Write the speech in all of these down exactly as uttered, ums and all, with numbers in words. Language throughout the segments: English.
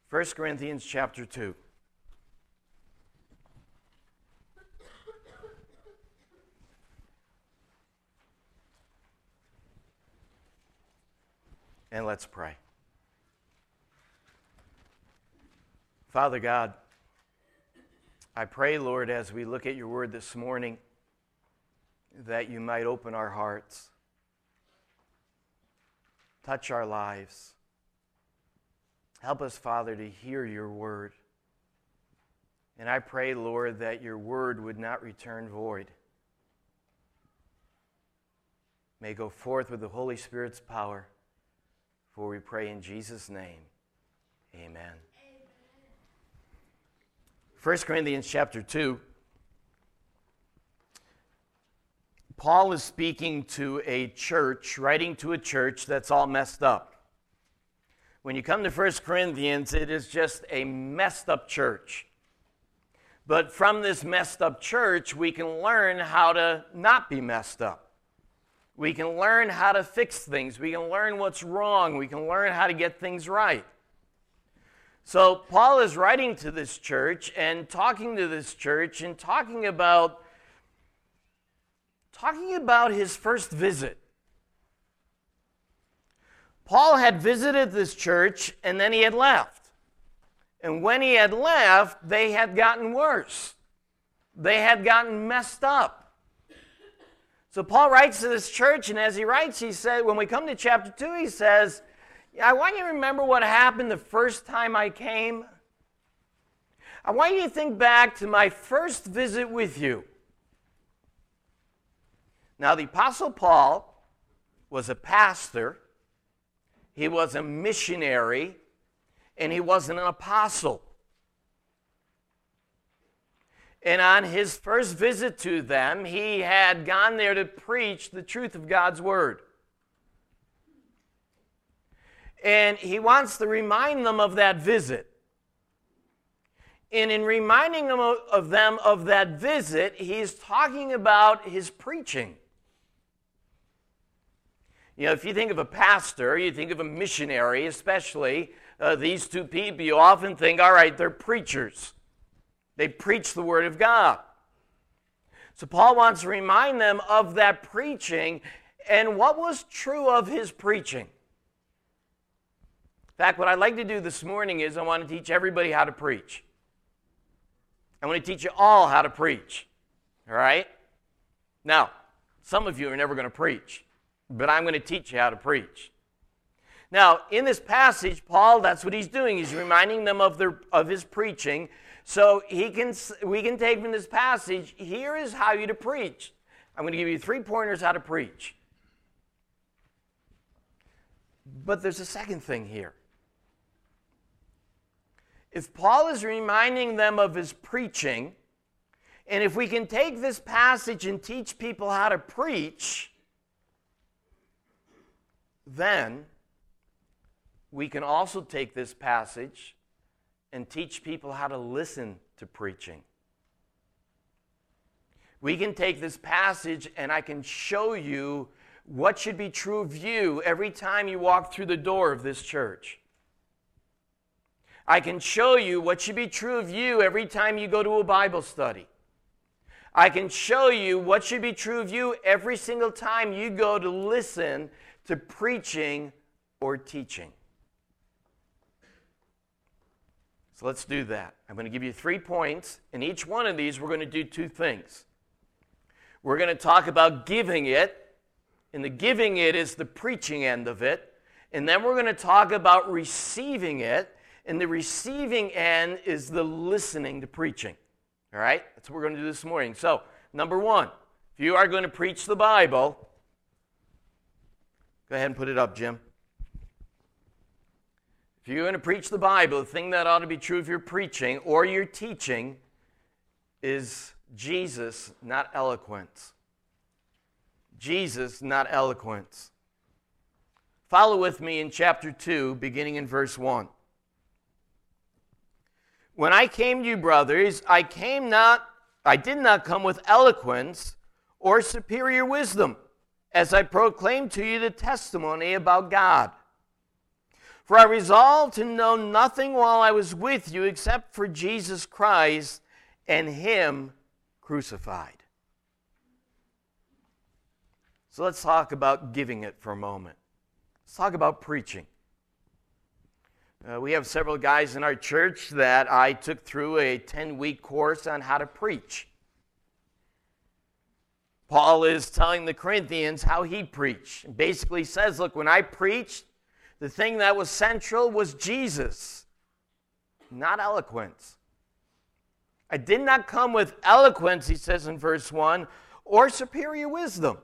First Corinthians chapter two. And let's pray. Father God, I pray, Lord, as we look at your word this morning, that you might open our hearts, touch our lives. Help us, Father, to hear your word. And I pray, Lord, that your word would not return void. May go forth with the Holy Spirit's power. For we pray in Jesus' name. Amen. Amen. First Corinthians chapter two. Paul is speaking to a church, writing to a church that's all messed up. When you come to First Corinthians, it is just a messed up church. But from this messed up church, we can learn how to not be messed up. We can learn how to fix things. We can learn what's wrong. We can learn how to get things right. So Paul is writing to this church and talking to this church and talking about, talking about his first visit. Paul had visited this church and then he had left. And when he had left, they had gotten worse. They had gotten messed up. So Paul writes to this church, and as he writes, he said, when we come to chapter two, he says, I want you to remember what happened the first time I came. I want you to think back to my first visit with you. Now, the Apostle Paul was a pastor, he was a missionary, and he wasn't an apostle. And on his first visit to them, he had gone there to preach the truth of God's word. And he wants to remind them of that visit. And in reminding them of, of them of that visit, he's talking about his preaching. You know, if you think of a pastor, you think of a missionary, especially uh, these two people, you often think, all right, they're preachers. They preach the Word of God. So Paul wants to remind them of that preaching and what was true of his preaching. In fact, what I'd like to do this morning is I want to teach everybody how to preach. I want to teach you all how to preach. All right? Now, some of you are never going to preach, but I'm going to teach you how to preach. Now, in this passage, Paul, that's what he's doing. He's reminding them of, their, of his preaching. So he can, we can take from this passage, here is how you to preach. I'm going to give you three pointers how to preach. But there's a second thing here. If Paul is reminding them of his preaching, and if we can take this passage and teach people how to preach, then we can also take this passage and teach people how to listen to preaching. We can take this passage and I can show you what should be true of you every time you walk through the door of this church. I can show you what should be true of you every time you go to a Bible study. I can show you what should be true of you every single time you go to listen to preaching or teaching. So let's do that. I'm going to give you three points. In each one of these, we're going to do two things. We're going to talk about giving it, and the giving it is the preaching end of it. And then we're going to talk about receiving it, and the receiving end is the listening to preaching. All right? That's what we're going to do this morning. So, number one, if you are going to preach the Bible, go ahead and put it up, Jim. If you're going to preach the Bible, the thing that ought to be true of your preaching or your teaching is Jesus, not eloquence. Jesus, not eloquence. Follow with me in chapter two, beginning in verse one. When I came to you, brothers, I came not, I did not come with eloquence or superior wisdom, as I proclaimed to you the testimony about God. For I resolved to know nothing while I was with you except for Jesus Christ and Him crucified. So let's talk about giving it for a moment. Let's talk about preaching. Uh, we have several guys in our church that I took through a ten-week course on how to preach. Paul is telling the Corinthians how he preached. Basically says, look, when I preached, the thing that was central was Jesus, not eloquence. I did not come with eloquence, he says in verse one, or superior wisdom.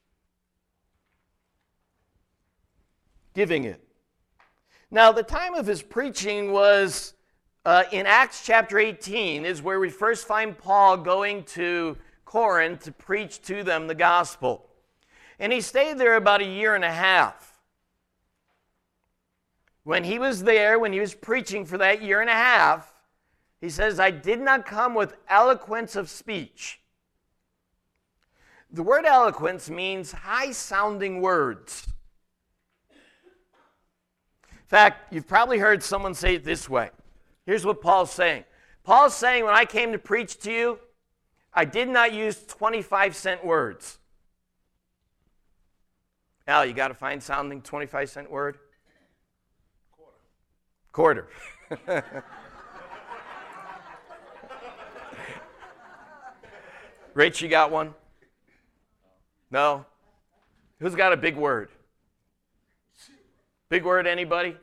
Giving it. Now, the time of his preaching was uh, in Acts chapter eighteen, is where we first find Paul going to Corinth to preach to them the gospel. And he stayed there about a year and a half. When he was there, when he was preaching for that year and a half, he says, I did not come with eloquence of speech. The word eloquence means high-sounding words. In fact, you've probably heard someone say it this way. Here's what Paul's saying. Paul's saying, when I came to preach to you, I did not use twenty-five cent words. Al, you got to find sounding twenty-five cent word? Quarter. Quarter. Rach, you got one? No? Who's got a big word? Big word, anybody?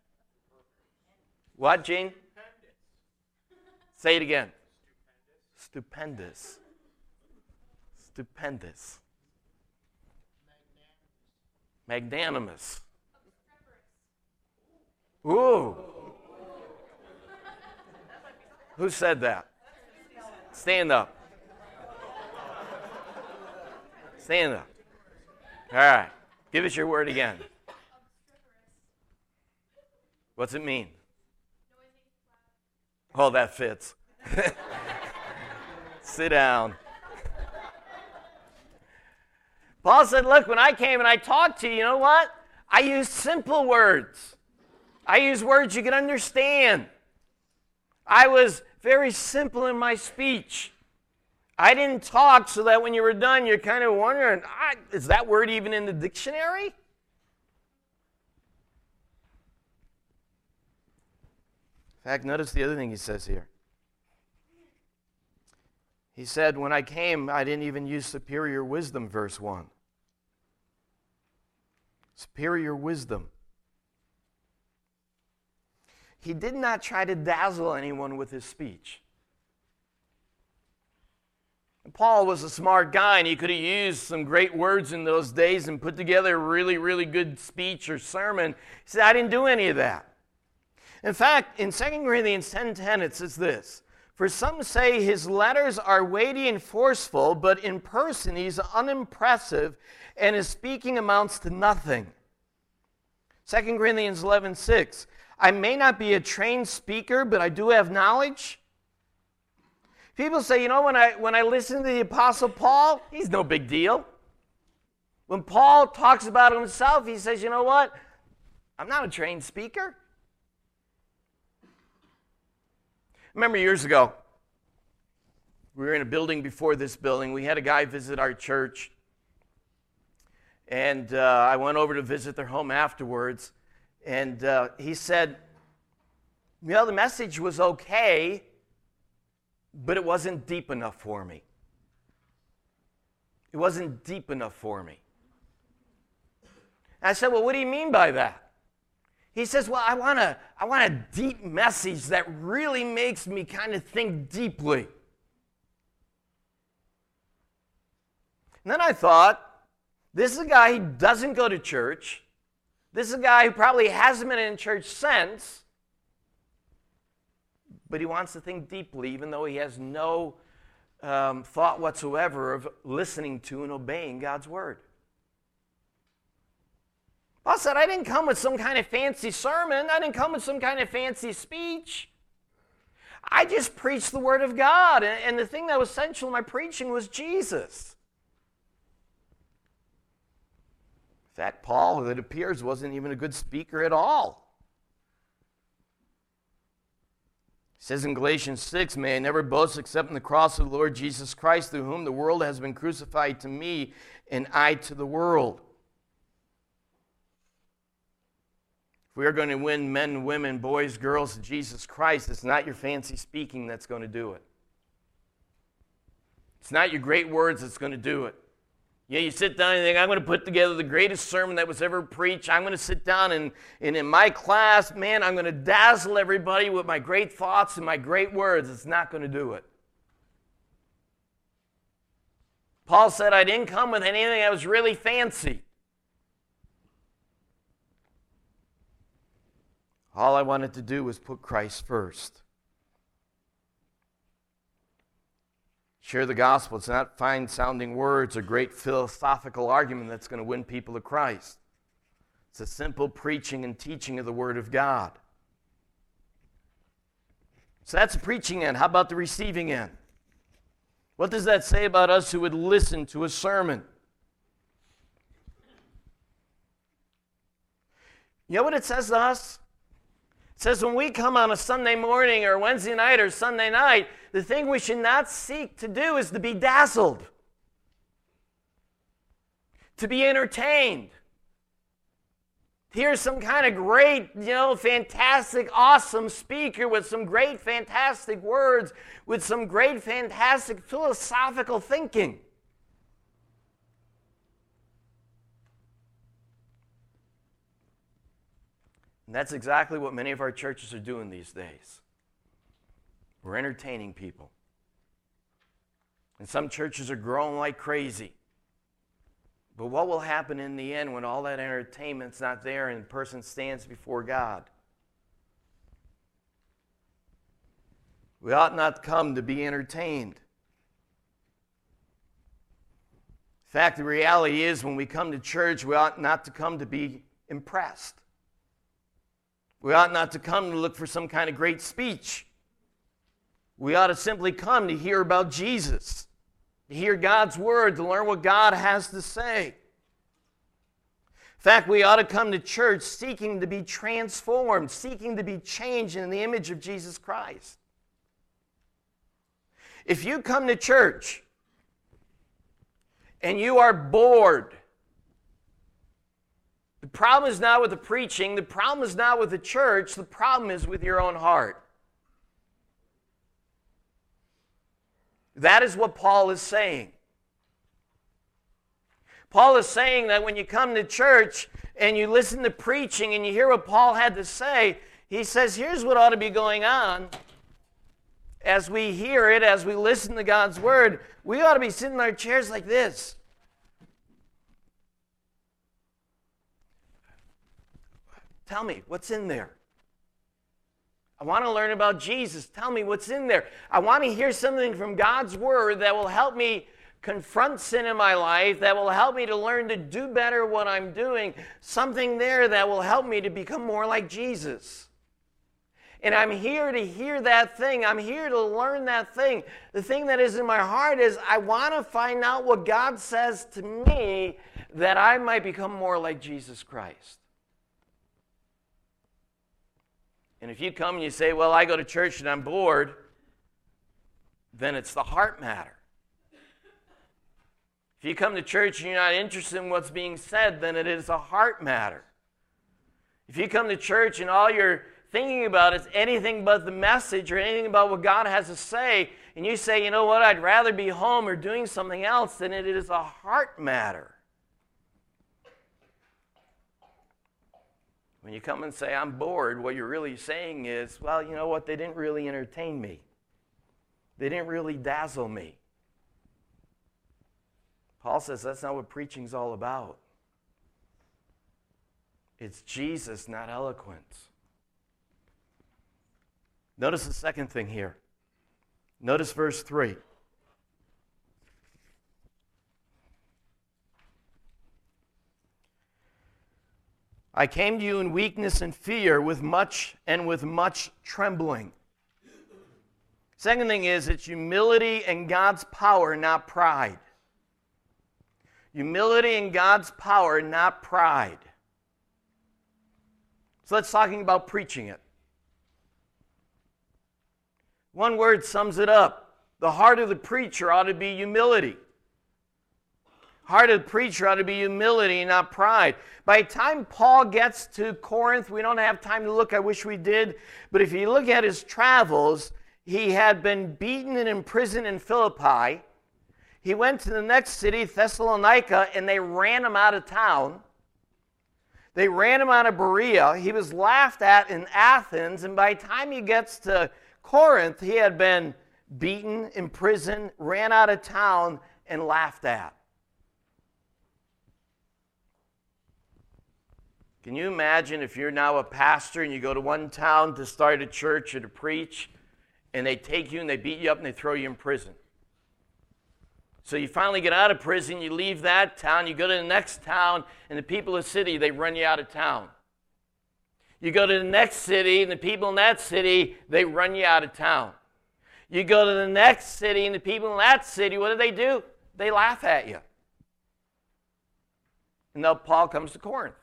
What, Gene? Say it again. Stupendous. Stupendous. Magnanimous. Ooh. Who said that? Stand up. Stand up. All right. Give us your word again. What's it mean? Oh, that fits. Sit down. Paul said, look, when I came and I talked to you, you know what? I used simple words. I used words you could understand. I was very simple in my speech. I didn't talk so that when you were done, you're kind of wondering, ah, is that word even in the dictionary? In fact, notice the other thing he says here. He said, when I came, I didn't even use superior wisdom, verse one. Superior wisdom. He did not try to dazzle anyone with his speech. And Paul was a smart guy, and he could have used some great words in those days and put together a really, really good speech or sermon. He said, I didn't do any of that. In fact, in Second Corinthians ten ten, it says this, for some say his letters are weighty and forceful, but in person he's unimpressive, and his speaking amounts to nothing. Second Corinthians eleven six, I may not be a trained speaker, but I do have knowledge. People say, you know, when I, when I listen to the Apostle Paul, he's no big deal. When Paul talks about himself, he says, you know what? I'm not a trained speaker. Remember years ago, we were in a building before this building. We had a guy visit our church. And uh, I went over to visit their home afterwards. And uh, he said, you know, the message was okay, but it wasn't deep enough for me. It wasn't deep enough for me. And I said, well, what do you mean by that? He says, well, I want a, I want a deep message that really makes me kind of think deeply. And then I thought, this is a guy who doesn't go to church. This is a guy who probably hasn't been in church since. But he wants to think deeply, even though he has no um, thought whatsoever of listening to and obeying God's word. Paul said, I didn't come with some kind of fancy sermon. I didn't come with some kind of fancy speech. I just preached the word of God. And, and the thing that was essential in my preaching was Jesus. In fact, Paul, it appears, wasn't even a good speaker at all. He says in Galatians six, may I never boast except in the cross of the Lord Jesus Christ, through whom the world has been crucified to me, and I to the world. If we are going to win men, women, boys, girls to Jesus Christ, it's not your fancy speaking that's going to do it. It's not your great words that's going to do it. You know, you sit down and think, I'm going to put together the greatest sermon that was ever preached. I'm going to sit down and, and in my class, man, I'm going to dazzle everybody with my great thoughts and my great words. It's not going to do it. Paul said, I didn't come with anything that was really fancy. All I wanted to do was put Christ first. Share the gospel. It's not fine-sounding words or great philosophical argument that's going to win people to Christ. It's a simple preaching and teaching of the Word of God. So that's the preaching end. How about the receiving end? What does that say about us who would listen to a sermon? You know what it says to us? It says when we come on a Sunday morning or Wednesday night or Sunday night, the thing we should not seek to do is to be dazzled, to be entertained, to hear some kind of great, you know, fantastic, awesome speaker with some great, fantastic words, with some great, fantastic philosophical thinking. And that's exactly what many of our churches are doing these days. We're entertaining people. And some churches are growing like crazy. But what will happen in the end when all that entertainment's not there and the person stands before God? We ought not come to be entertained. In fact, the reality is when we come to church, we ought not to come to be impressed. We ought not to come to look for some kind of great speech. We ought to simply come to hear about Jesus, to hear God's word, to learn what God has to say. In fact, we ought to come to church seeking to be transformed, seeking to be changed in the image of Jesus Christ. If you come to church and you are bored, the problem is not with the preaching, the problem is not with the church, the problem is with your own heart. That is what Paul is saying. Paul is saying that when you come to church and you listen to preaching and you hear what Paul had to say, he says, here's what ought to be going on. As we hear it, as we listen to God's word, we ought to be sitting in our chairs like this. Tell me, what's in there? I want to learn about Jesus. Tell me what's in there. I want to hear something from God's word that will help me confront sin in my life, that will help me to learn to do better what I'm doing. Something there that will help me to become more like Jesus. And I'm here to hear that thing. I'm here to learn that thing. The thing that is in my heart is I want to find out what God says to me that I might become more like Jesus Christ. And if you come and you say, well, I go to church and I'm bored, then it's the heart matter. If you come to church and you're not interested in what's being said, then it is a heart matter. If you come to church and all you're thinking about is anything but the message or anything about what God has to say, and you say, you know what, I'd rather be home or doing something else, then it is a heart matter. When you come and say, I'm bored, what you're really saying is, well, you know what, they didn't really entertain me. They didn't really dazzle me. Paul says that's not what preaching's all about. It's Jesus, not eloquence. Notice the second thing here. Notice verse three. I came to you in weakness and fear, with much and with much trembling. Second thing is, it's humility and God's power, not pride. Humility and God's power, not pride. So let's talking about preaching it. One word sums it up. The heart of the preacher ought to be humility. Heart of the preacher ought to be humility, not pride. By the time Paul gets to Corinth, we don't have time to look. I wish we did. But if you look at his travels, he had been beaten and imprisoned in Philippi. He went to the next city, Thessalonica, and they ran him out of town. They ran him out of Berea. He was laughed at in Athens, and by the time he gets to Corinth, he had been beaten, imprisoned, ran out of town, and laughed at. Can you imagine if you're now a pastor and you go to one town to start a church or to preach, and they take you and they beat you up and they throw you in prison? So you finally get out of prison, you leave that town, you go to the next town, and the people of the city, they run you out of town. You go to the next city, and the people in that city, they run you out of town. You go to the next city, and the people in that city, what do they do? They laugh at you. And now Paul comes to Corinth.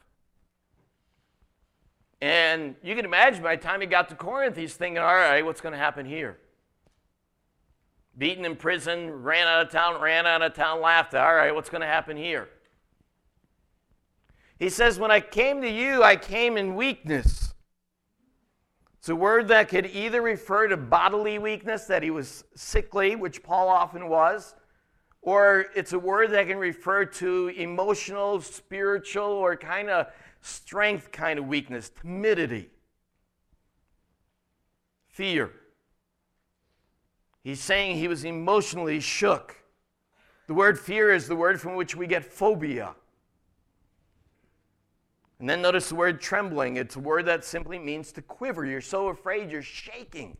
And you can imagine by the time he got to Corinth, he's thinking, all right, what's going to happen here? Beaten in prison, ran out of town, ran out of town, laughed at. All right, what's going to happen here? He says, when I came to you, I came in weakness. It's a word that could either refer to bodily weakness, that he was sickly, which Paul often was, or it's a word that can refer to emotional, spiritual, or kind of strength kind of weakness, timidity, fear. He's saying he was emotionally shook. The word fear is the word from which we get phobia. And then notice the word trembling. It's a word that simply means to quiver. You're so afraid you're shaking.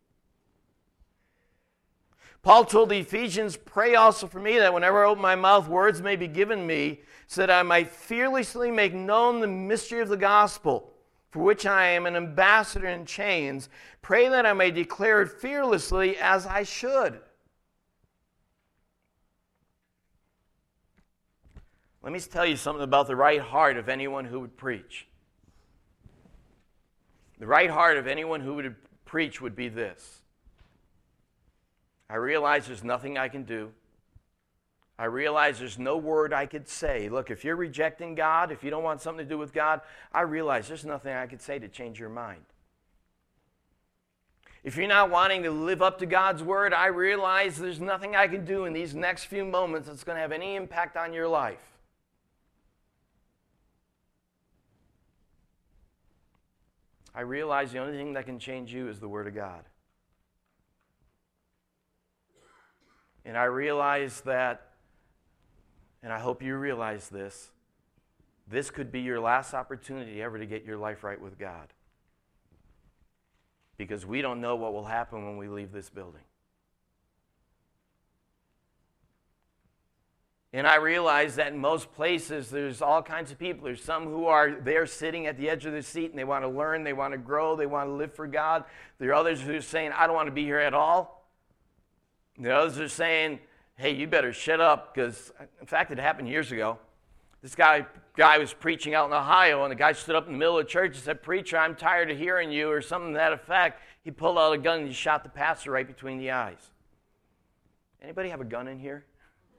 Paul told the Ephesians, pray also for me that whenever I open my mouth, words may be given me, so that I might fearlessly make known the mystery of the gospel, for which I am an ambassador in chains. Pray that I may declare it fearlessly as I should. Let me tell you something about the right heart of anyone who would preach. The right heart of anyone who would preach would be this. I realize there's nothing I can do. I realize there's no word I could say. Look, if you're rejecting God, if you don't want something to do with God, I realize there's nothing I could say to change your mind. If you're not wanting to live up to God's word, I realize there's nothing I can do in these next few moments that's going to have any impact on your life. I realize the only thing that can change you is the word of God. And I realize that, and I hope you realize this, this could be your last opportunity ever to get your life right with God. Because we don't know what will happen when we leave this building. And I realize that in most places there's all kinds of people. There's some who are there sitting at the edge of their seat and they want to learn, they want to grow, they want to live for God. There are others who are saying, I don't want to be here at all. The others are saying, hey, you better shut up, because, in fact, it happened years ago. This guy, guy was preaching out in Ohio, and the guy stood up in the middle of the church and said, preacher, I'm tired of hearing you, or something to that effect. He pulled out a gun and he shot the pastor right between the eyes. Anybody have a gun in here?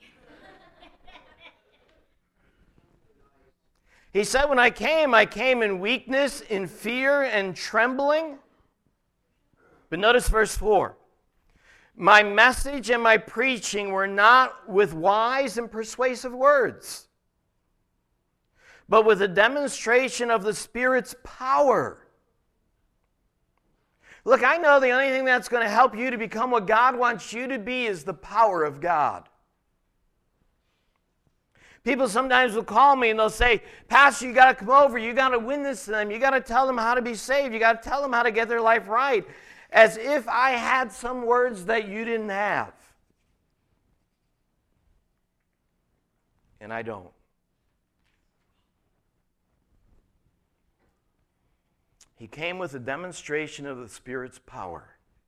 He said, when I came, I came in weakness, in fear, and trembling. But notice verse four. My message and my preaching were not with wise and persuasive words, but with a demonstration of the Spirit's power. Look, I know the only thing that's going to help you to become what God wants you to be is the power of God. People sometimes will call me and they'll say, Pastor, you got to come over. You got to witness to them. You got to tell them how to be saved. You got to tell them how to get their life right. As if I had some words that you didn't have. And I don't. He came with a demonstration of the Spirit's power.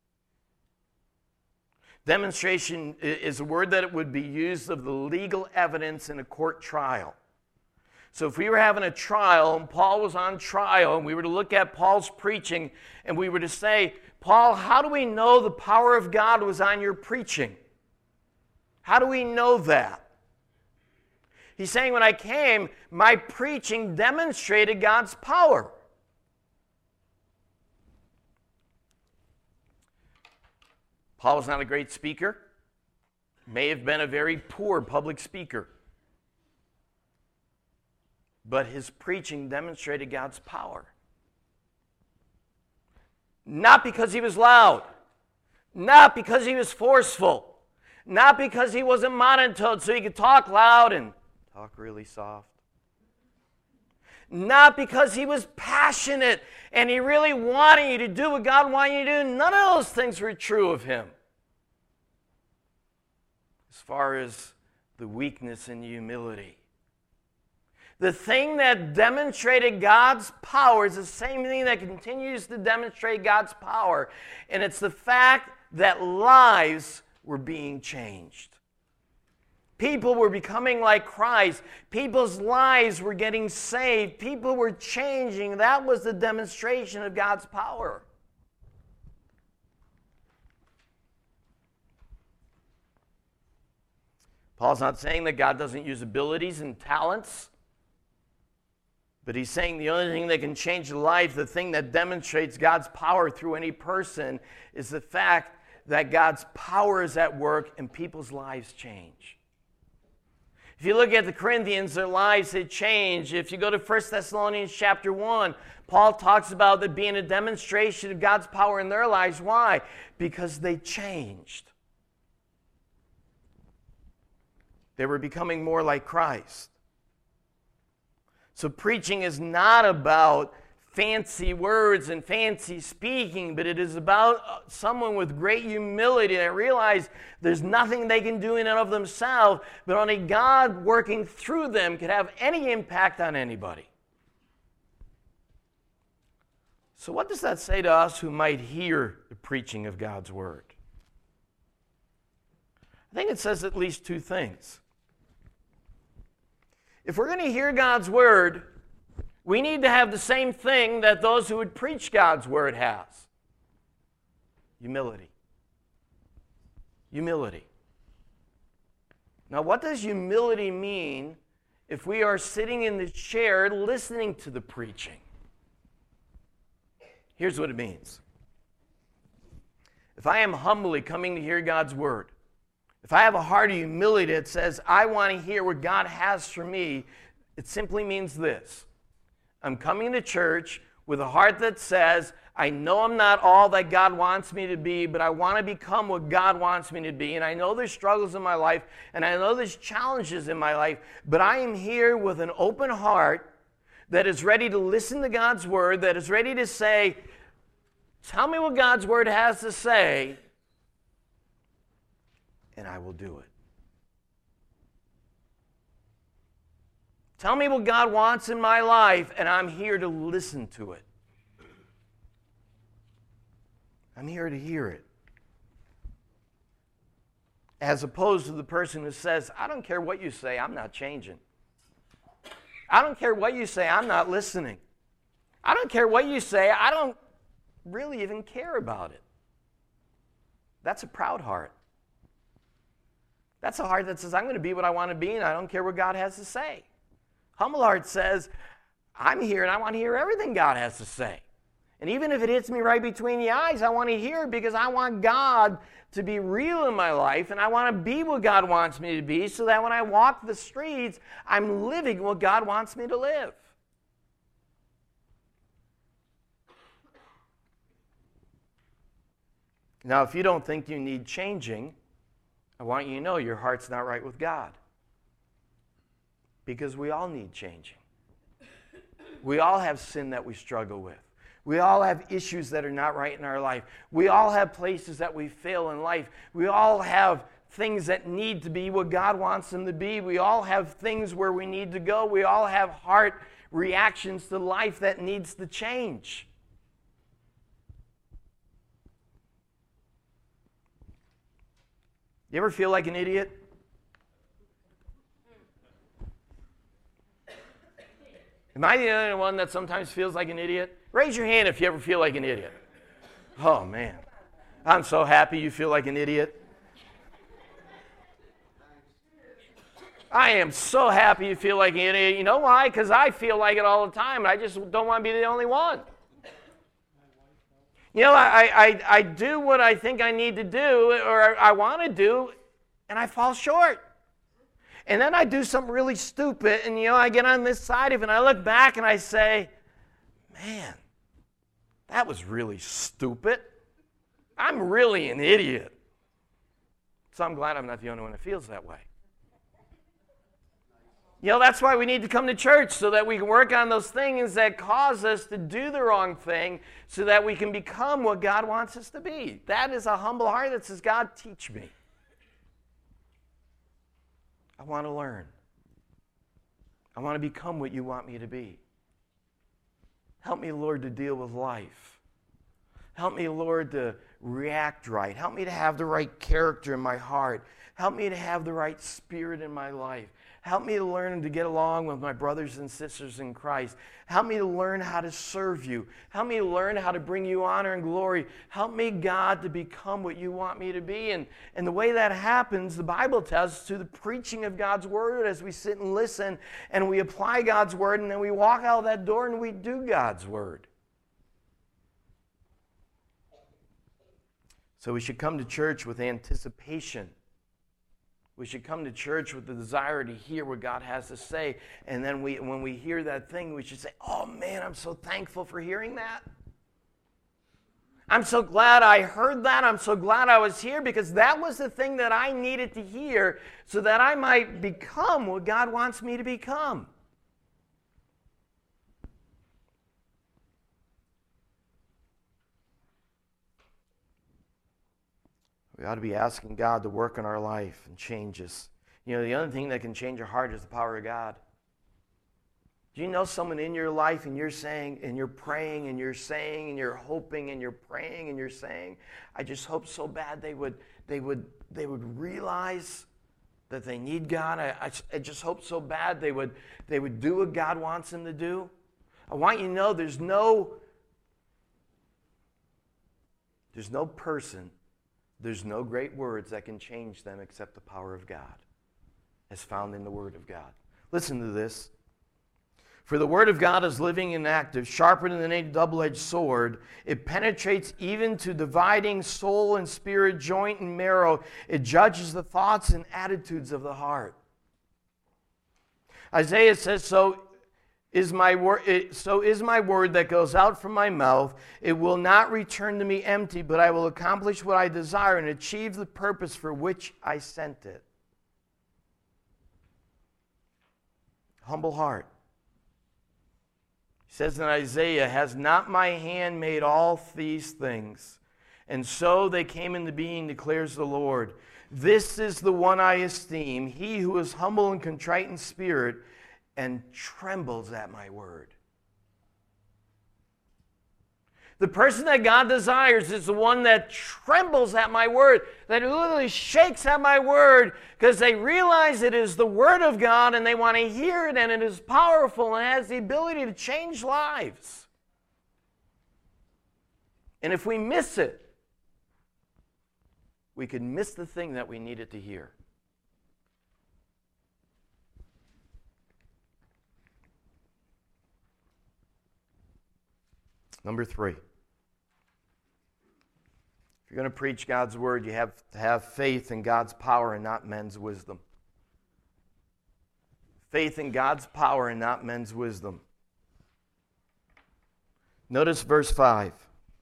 Demonstration is a word that would be used of the legal evidence in a court trial. So if we were having a trial and Paul was on trial and we were to look at Paul's preaching and we were to say, Paul, how do we know the power of God was on your preaching? How do we know that? He's saying when I came, my preaching demonstrated God's power. Paul was not a great speaker. May have been a very poor public speaker. But his preaching demonstrated God's power. Not because he was loud. Not because he was forceful. Not because he wasn't monotone so he could talk loud and talk really soft. Not because he was passionate and he really wanted you to do what God wanted you to do. None of those things were true of him. As far as the weakness and humility. The thing that demonstrated God's power is the same thing that continues to demonstrate God's power. And it's the fact that lives were being changed. People were becoming like Christ. People's lives were getting saved. People were changing. That was the demonstration of God's power. Paul's not saying that God doesn't use abilities and talents. But he's saying the only thing that can change the life, the thing that demonstrates God's power through any person, is the fact that God's power is at work and people's lives change. If you look at the Corinthians, their lives had changed. If you go to First Thessalonians chapter one, Paul talks about there being a demonstration of God's power in their lives. Why? Because they changed. They were becoming more like Christ. So preaching is not about fancy words and fancy speaking, but it is about someone with great humility that realize there's nothing they can do in and of themselves, but only God working through them could have any impact on anybody. So what does that say to us who might hear the preaching of God's word? I think it says at least two things. If we're going to hear God's word, we need to have the same thing that those who would preach God's word has. Humility. Humility. Now, what does humility mean if we are sitting in the chair listening to the preaching? Here's what it means. If I am humbly coming to hear God's word, if I have a heart of humility that says, I want to hear what God has for me, it simply means this. I'm coming to church with a heart that says, I know I'm not all that God wants me to be, but I want to become what God wants me to be. And I know there's struggles in my life, and I know there's challenges in my life, but I am here with an open heart that is ready to listen to God's word, that is ready to say, tell me what God's word has to say, and I will do it. Tell me what God wants in my life, and I'm here to listen to it. I'm here to hear it. As opposed to the person who says, I don't care what you say, I'm not changing. I don't care what you say, I'm not listening. I don't care what you say, I don't really even care about it. That's a proud heart. That's a heart that says, I'm going to be what I want to be, and I don't care what God has to say. Humble heart says, I'm here, and I want to hear everything God has to say. And even if it hits me right between the eyes, I want to hear it because I want God to be real in my life, and I want to be what God wants me to be so that when I walk the streets, I'm living what God wants me to live. Now, if you don't think you need changing, I want you to know your heart's not right with God. Because we all need changing. We all have sin that we struggle with. We all have issues that are not right in our life. We all have places that we fail in life. We all have things that need to be what God wants them to be. We all have things where we need to go. We all have heart reactions to life that needs to change. You ever feel like an idiot? Am I the only one that sometimes feels like an idiot? Raise your hand if you ever feel like an idiot. Oh, man. I'm so happy you feel like an idiot. I am so happy you feel like an idiot. You know why? Because I feel like it all the time, and I just don't want to be the only one. You know, I, I, I do what I think I need to do or I want to do, and I fall short. And then I do something really stupid, and, you know, I get on this side of it, and I look back, and I say, man, that was really stupid. I'm really an idiot. So I'm glad I'm not the only one that feels that way. You know, that's why we need to come to church, so that we can work on those things that cause us to do the wrong thing, so that we can become what God wants us to be. That is a humble heart that says, God, teach me. I want to learn. I want to become what you want me to be. Help me, Lord, to deal with life. Help me, Lord, to react right. Help me to have the right character in my heart. Help me to have the right spirit in my life. Help me to learn to get along with my brothers and sisters in Christ. Help me to learn how to serve you. Help me to learn how to bring you honor and glory. Help me, God, to become what you want me to be. And, and the way that happens, the Bible tells us, through the preaching of God's word as we sit and listen and we apply God's word, and then we walk out that door and we do God's word. So we should come to church with anticipation. We should come to church with the desire to hear what God has to say. And then we, when we hear that thing, we should say, oh man, I'm so thankful for hearing that. I'm so glad I heard that. I'm so glad I was here, because that was the thing that I needed to hear so that I might become what God wants me to become. We ought to be asking God to work in our life and change us. You know, the other thing that can change your heart is the power of God. Do you know someone in your life and you're saying, and you're praying, and you're saying, and you're hoping, and you're praying, and you're saying, I just hope so bad they would, they would, they would realize that they need God. I, I, I just hope so bad they would, they would do what God wants them to do. I want you to know there's no, there's no person, there's no great words that can change them except the power of God, as found in the Word of God. Listen to this. For the Word of God is living and active, sharper than any double-edged sword. It penetrates even to dividing soul and spirit, joint and marrow. It judges the thoughts and attitudes of the heart. Isaiah says, so is my word, so is my word that goes out from my mouth. It will not return to me empty, but I will accomplish what I desire and achieve the purpose for which I sent it. Humble heart. He says in Isaiah, has not my hand made all these things? And so they came into being, declares the Lord. This is the one I esteem, he who is humble and contrite in spirit, and trembles at my word. The person that God desires is the one that trembles at my word, that literally shakes at my word, because they realize it is the word of God and they want to hear it, and it is powerful and has the ability to change lives. And if we miss it, we could miss the thing that we needed to hear. Number three. If you're going to preach God's word, you have to have faith in God's power and not men's wisdom. Faith in God's power and not men's wisdom. Notice verse five.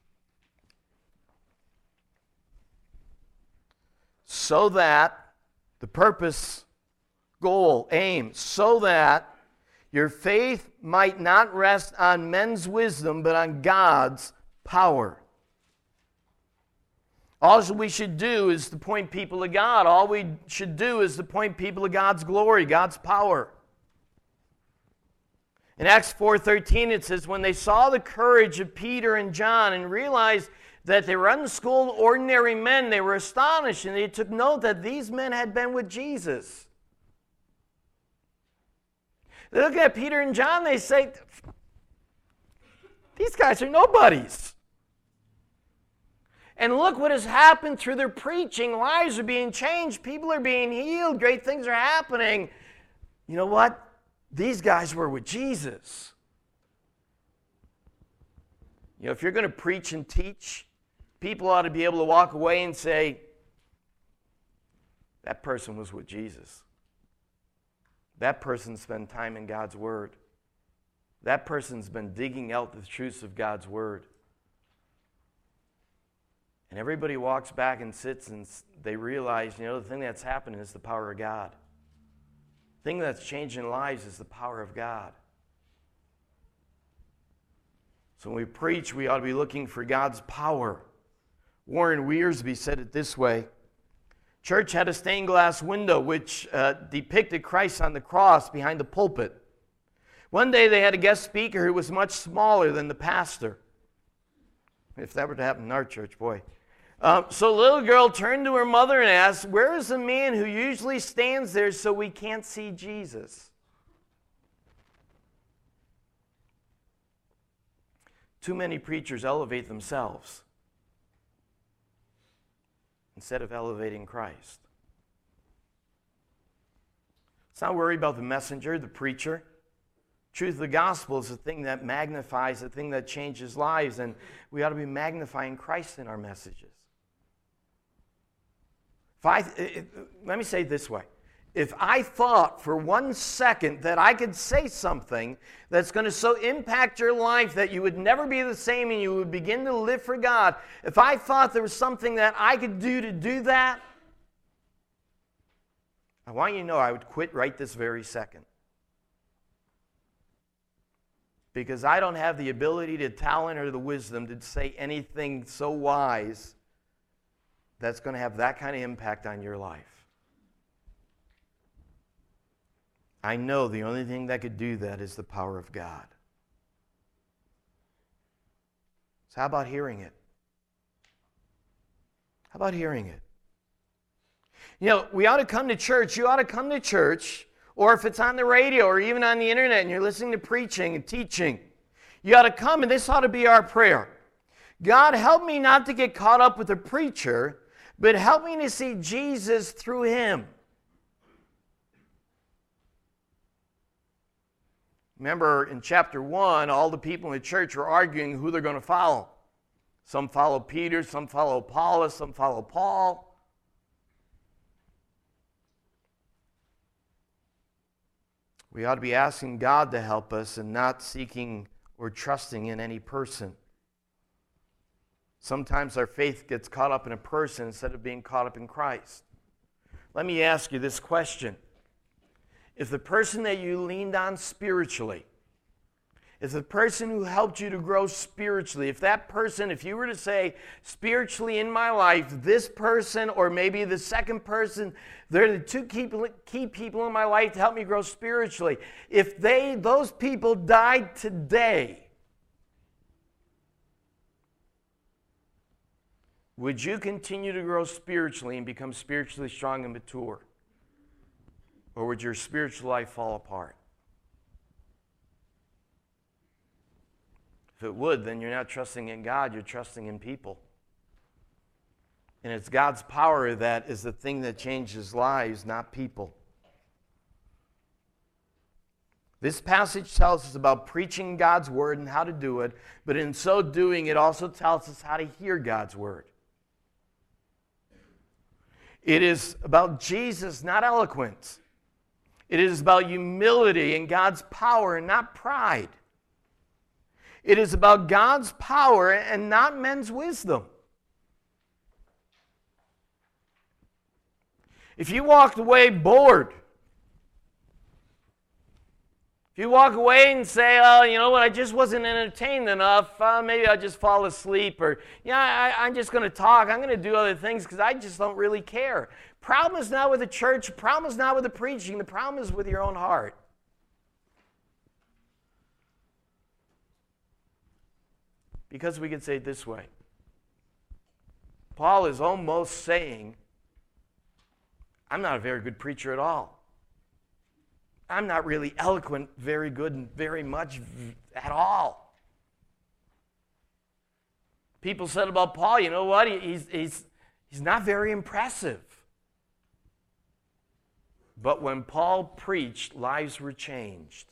So that, the purpose, goal, aim, so that your faith might not rest on men's wisdom, but on God's power. All we should do is to point people to God. All we should do is to point people to God's glory, God's power. In Acts four thirteen, it says, when they saw the courage of Peter and John and realized that they were unschooled, ordinary men, they were astonished, and they took note that these men had been with Jesus. They look at Peter and John, they say, these guys are nobodies. And look what has happened through their preaching. Lives are being changed. People are being healed. Great things are happening. You know what? These guys were with Jesus. You know, if you're going to preach and teach, people ought to be able to walk away and say, that person was with Jesus. That person spent time in God's Word. That person's been digging out the truths of God's Word. And everybody walks back and sits and they realize, you know, the thing that's happening is the power of God. The thing that's changing lives is the power of God. So when we preach, we ought to be looking for God's power. Warren Wiersbe said it this way. Church had a stained glass window which uh, depicted Christ on the cross behind the pulpit. One day they had a guest speaker who was much smaller than the pastor. If that were to happen in our church, boy. Uh, so the little girl turned to her mother and asked, where is the man who usually stands there so we can't see Jesus? Too many preachers elevate themselves instead of elevating Christ. Let's not worry about the messenger, the preacher. Truth of the gospel is the thing that magnifies, the thing that changes lives, and we ought to be magnifying Christ in our messages. If I, it, let me say it this way. If I thought for one second that I could say something that's going to so impact your life that you would never be the same and you would begin to live for God, if I thought there was something that I could do to do that, I want you to know I would quit right this very second. Because I don't have the ability, the talent, or the wisdom to say anything so wise that's going to have that kind of impact on your life. I know the only thing that could do that is the power of God. So how about hearing it? How about hearing it? You know, we ought to come to church. You ought to come to church, or if it's on the radio or even on the internet and you're listening to preaching and teaching, you ought to come, and this ought to be our prayer. God, help me not to get caught up with the preacher, but help me to see Jesus through him. Remember, in chapter one, all the people in the church were arguing who they're going to follow. Some follow Peter, some follow Apollos, some follow Paul. We ought to be asking God to help us and not seeking or trusting in any person. Sometimes our faith gets caught up in a person instead of being caught up in Christ. Let me ask you this question. If the person that you leaned on spiritually, if the person who helped you to grow spiritually, if that person, if you were to say, spiritually in my life, this person or maybe the second person, they're the two key, key people in my life to help me grow spiritually. If they, those people died today, would you continue to grow spiritually and become spiritually strong and mature? Or would your spiritual life fall apart? If it would, then you're not trusting in God, you're trusting in people. And it's God's power that is the thing that changes lives, not people. This passage tells us about preaching God's word and how to do it, but in so doing, it also tells us how to hear God's word. It is about Jesus, not eloquence. It is about humility and God's power and not pride. It is about God's power and not men's wisdom. If you walked away bored, if you walk away and say, oh, you know what, I just wasn't entertained enough, uh, maybe I'll just fall asleep, or, yeah, I, I'm just going to talk, I'm going to do other things because I just don't really care. Problem is not with the church, the problem is not with the preaching, the problem is with your own heart. Because we could say it this way. Paul is almost saying, I'm not a very good preacher at all. I'm not really eloquent, very good, and very much at all. People said about Paul, you know what? He, he's, he's, he's not very impressive. But when Paul preached, lives were changed.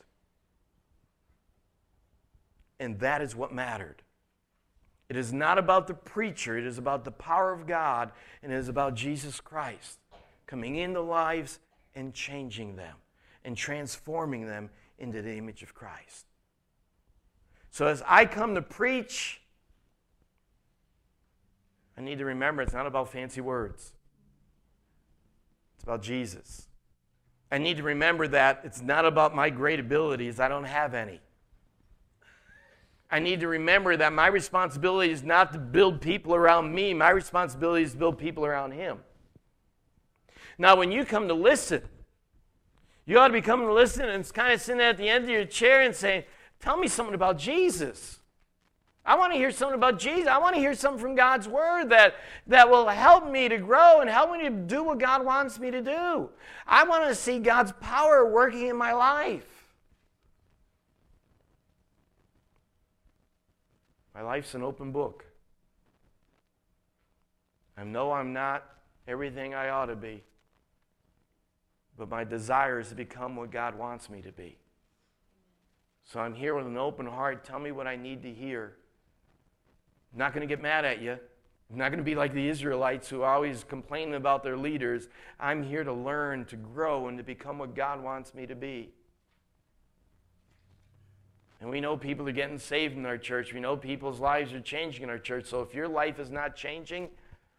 And that is what mattered. It is not about the preacher. It is about the power of God, and it is about Jesus Christ coming into lives and changing them and transforming them into the image of Christ. So as I come to preach, I need to remember it's not about fancy words. It's about Jesus. I need to remember that it's not about my great abilities. I don't have any. I need to remember that my responsibility is not to build people around me. My responsibility is to build people around Him. Now, when you come to listen, you ought to be coming to listen and kind of sitting at the end of your chair and saying, tell me something about Jesus. I want to hear something about Jesus. I want to hear something from God's Word that, that will help me to grow and help me to do what God wants me to do. I want to see God's power working in my life. My life's an open book. I know I'm not everything I ought to be, but my desire is to become what God wants me to be. So I'm here with an open heart. Tell me what I need to hear. I'm not going to get mad at you. I'm not going to be like the Israelites who are always complaining about their leaders. I'm here to learn, to grow, and to become what God wants me to be. And we know people are getting saved in our church. We know people's lives are changing in our church. So if your life is not changing,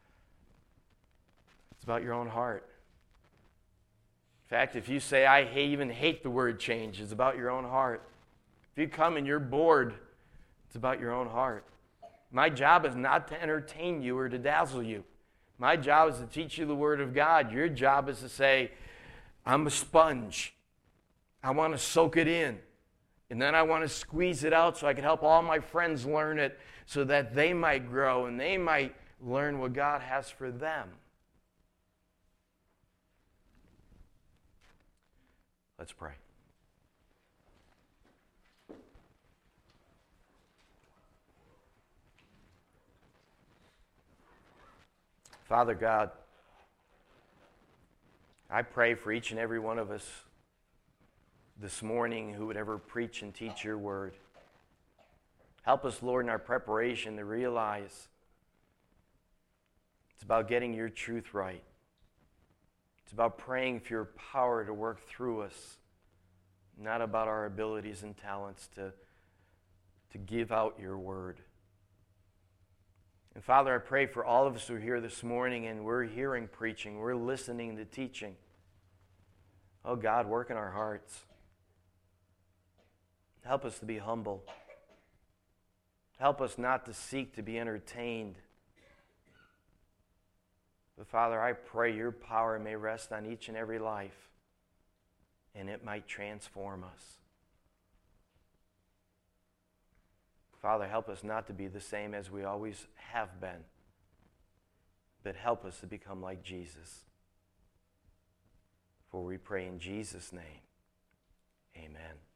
it's about your own heart. In fact, if you say, I hate, even hate the word change, it's about your own heart. If you come and you're bored, it's about your own heart. My job is not to entertain you or to dazzle you. My job is to teach you the Word of God. Your job is to say, I'm a sponge. I want to soak it in. And then I want to squeeze it out so I can help all my friends learn it so that they might grow and they might learn what God has for them. Let's pray. Father God, I pray for each and every one of us this morning who would ever preach and teach your word. Help us, Lord, in our preparation to realize it's about getting your truth right. It's about praying for your power to work through us, not about our abilities and talents to, to give out your word. And Father, I pray for all of us who are here this morning and we're hearing preaching, we're listening to teaching. Oh God, work in our hearts. Help us to be humble. Help us not to seek to be entertained. But Father, I pray your power may rest on each and every life, and it might transform us. Father, help us not to be the same as we always have been, but help us to become like Jesus. For we pray in Jesus' name, amen.